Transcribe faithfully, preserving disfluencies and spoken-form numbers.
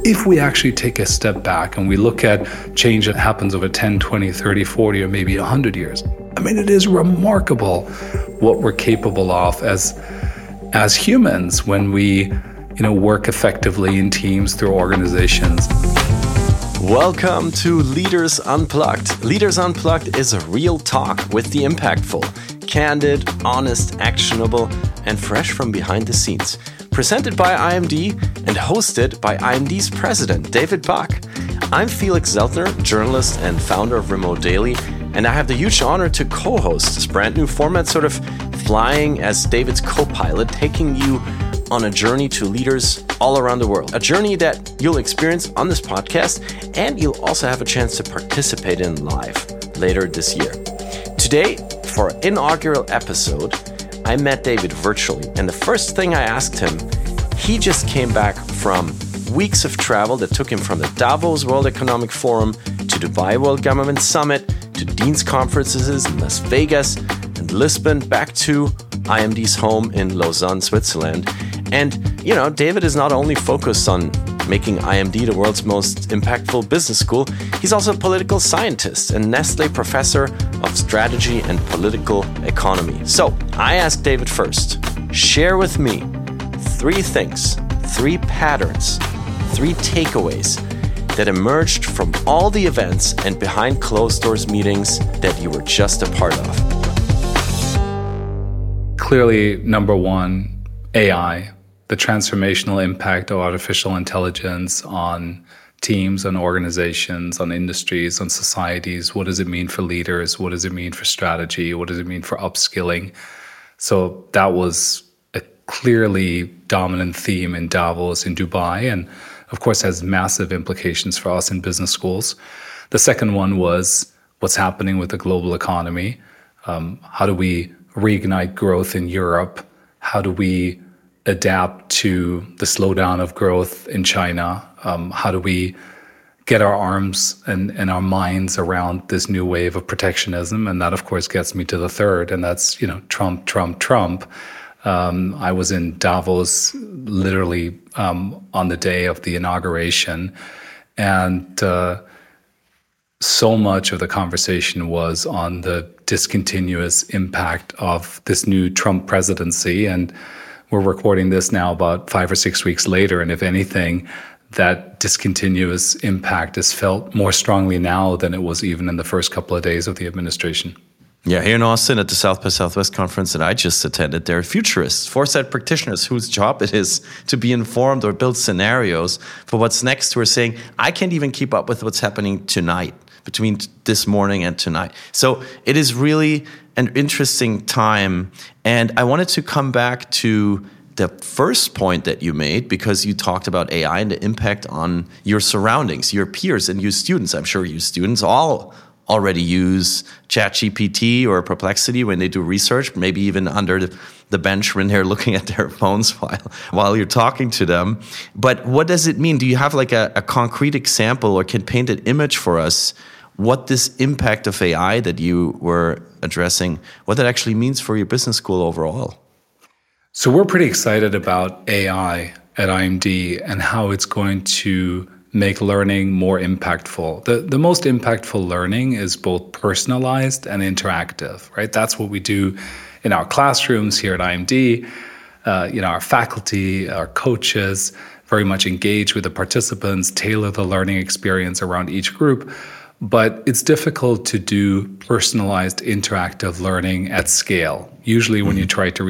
if we actually take a step back and we look at change that happens over ten, twenty, thirty, forty, or maybe one hundred years, I mean, it is remarkable what we're capable of as as humans when we, you know, work effectively in teams through organizations. Welcome to Leaders Unplugged. Leaders Unplugged is a real talk with the impactful, candid, honest, actionable, and fresh from behind the scenes. Presented by I M D and hosted by I M D's president, David Buck. I'm Felix Zeltner, journalist and founder of Remote Daily, and I have the huge honor to co-host this brand new format, sort of flying as David's co-pilot, taking you on a journey to leaders all around the world. A journey that you'll experience on this podcast, and you'll also have a chance to participate in live later this year. Today, for our inaugural episode, I met David virtually, and the first thing I asked him, he just came back from weeks of travel that took him from the Davos World Economic Forum to Dubai World Government Summit to Dean's conferences in Las Vegas and Lisbon, back to I M D's home in Lausanne, Switzerland. And, you know, David is not only focused on making I M D the world's most impactful business school, he's also a political scientist and Nestle professor of strategy and political economy. So I asked David first, share with me three things, three patterns, three takeaways that emerged from all the events and behind closed doors meetings that you were just a part of. Clearly, number one, A I. The transformational impact of artificial intelligence on teams, on organizations, on industries, on societies. What does it mean for leaders? What does it mean for strategy? What does it mean for upskilling? So that was a clearly dominant theme in Davos, in Dubai, and of course has massive implications for us in business schools. The second one was what's happening with the global economy. Um, how do we reignite growth in Europe? How do we adapt to the slowdown of growth in China? Um, how do we get our arms and, and our minds around this new wave of protectionism? And that, of course, gets me to the third, and that's, you know, Trump, Trump, Trump. Um, I was in Davos literally um, on the day of the inauguration, and uh, so much of the conversation was on the discontinuous impact of this new Trump presidency. And we're recording this now about five or six weeks later, and if anything, that discontinuous impact is felt more strongly now than it was even in the first couple of days of the administration. Yeah, here in Austin at the South by Southwest conference that I just attended, there are futurists, foresight practitioners whose job it is to be informed or build scenarios for what's next, who are saying, I can't even keep up with what's happening tonight, between this morning and tonight. So it is really an interesting time. And I wanted to come back to the first point that you made, because you talked about A I and the impact on your surroundings, your peers and you students. I'm sure you students all already use ChatGPT or Perplexity when they do research, maybe even under the, the bench when they're looking at their phones while, while you're talking to them. But what does it mean? Do you have like a, a concrete example or can paint an image for us what this impact of A I that you were addressing, what that actually means for your business school overall? So we're pretty excited about A I at I M D and how it's going to make learning more impactful. The, the most impactful learning is both personalized and interactive, right? That's what we do in our classrooms here at I M D. Uh, you know, our faculty, our coaches very much engage with the participants, tailor the learning experience around each group. But it's difficult to do personalized interactive learning at scale. Usually when you try to